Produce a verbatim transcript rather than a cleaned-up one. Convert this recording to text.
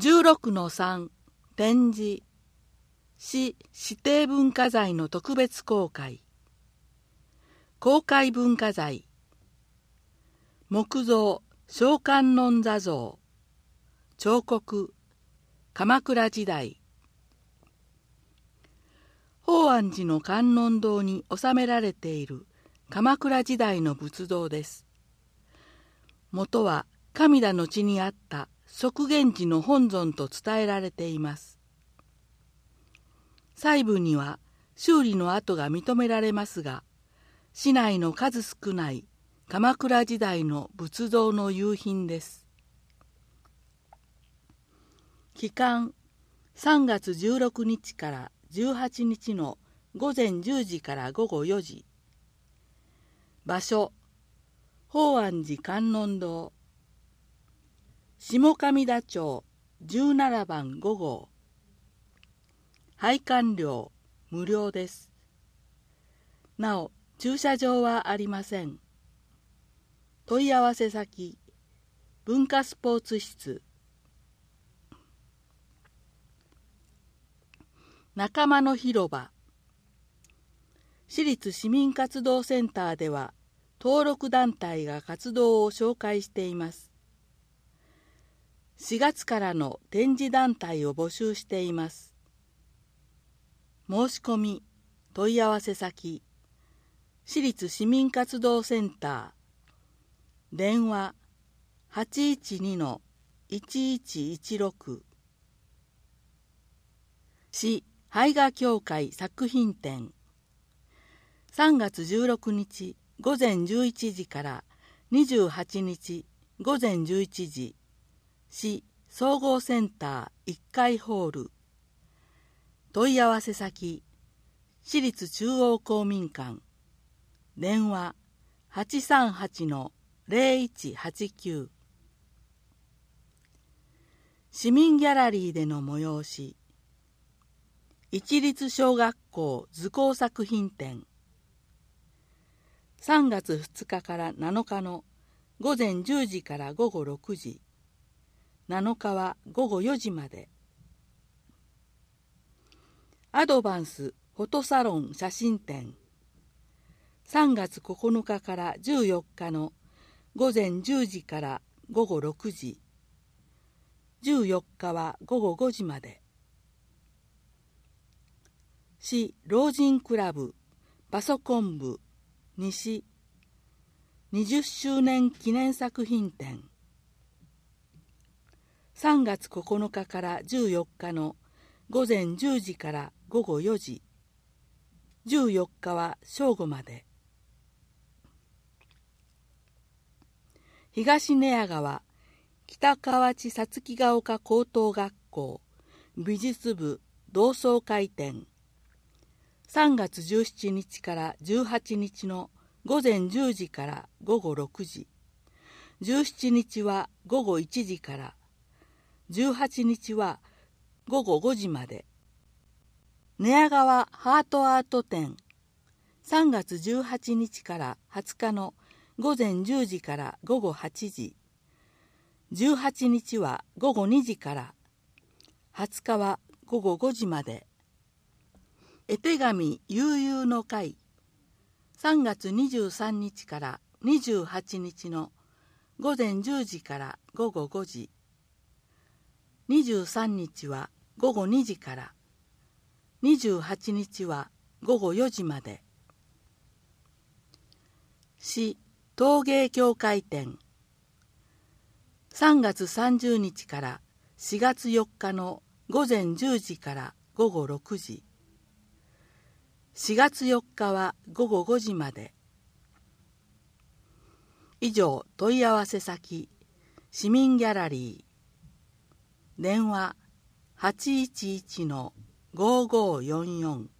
じゅうろくのさん 展示市指定文化財の特別公開公開文化財木造小観音坐像彫刻鎌倉時代法安寺の観音堂に収められている鎌倉時代の仏像です。元は神田の地にあった即源寺の本尊と伝えられています。細部には修理の跡が認められますが、市内の数少ない鎌倉時代の仏像の遺品です。期間さんがつじゅうろくにちからじゅうはちにちのごぜんじゅうじからごごよじ。場所法安寺観音堂下神田町じゅうななばんごごう。拝観料無料です。なお駐車場はありません。問い合わせ先文化スポーツ室仲間の広場。市立市民活動センターでは登録団体が活動を紹介しています。しがつからの展示団体を募集しています。申し込み問い合わせ先市立市民活動センター電話 はちいちにのいちいちいちろく 市絵画協会作品展さんがつじゅうろくにちごぜんじゅういちじからにじゅうはちにちごぜんじゅういちじ市総合センターいっかいホール問い合わせ先市立中央公民館電話 はちさんはちのぜろいちはちきゅう 市民ギャラリーでの催し一律小学校図工作品展さんがつふつかからなのかのごぜんじゅうじからごごろくじなのかはごごよじまでアドバンスフォトサロン写真展さんがつここのかからじゅうよっかのごぜんじゅうじからごごろくじじゅうよっかはごごごじまで市老人クラブパソコン部西にじゅっしゅうねん記念作品展さんがつここのかからじゅうよっかのごぜんじゅうじからごごよじじゅうよっかは正午まで東寝屋川北河内さつきが丘高等学校美術部同窓会展さんがつじゅうしちにちからじゅうはちにちのごぜんじゅうじからごごろくじじゅうしちにちはごごいちじからじゅうはちにちはごごごじまで寝屋川ハートアート展さんがつじゅうはちにちからはつかのごぜんじゅうじからごごはちじじゅうはちにちはごごにじからはつかはごごごじまで絵手紙悠々の会さんがつにじゅうさんにちからにじゅうはちにちのごぜんじゅうじからごごごじにじゅうさんにちはごごにじからにじゅうはちにちはごごよじまで市陶芸協会展さんがつさんじゅうにちからしがつよっかのごぜんじゅうじからごごろくじしがつよっかはごごごじまで以上問い合わせ先市民ギャラリー電話 はちいちいちのごごよんよん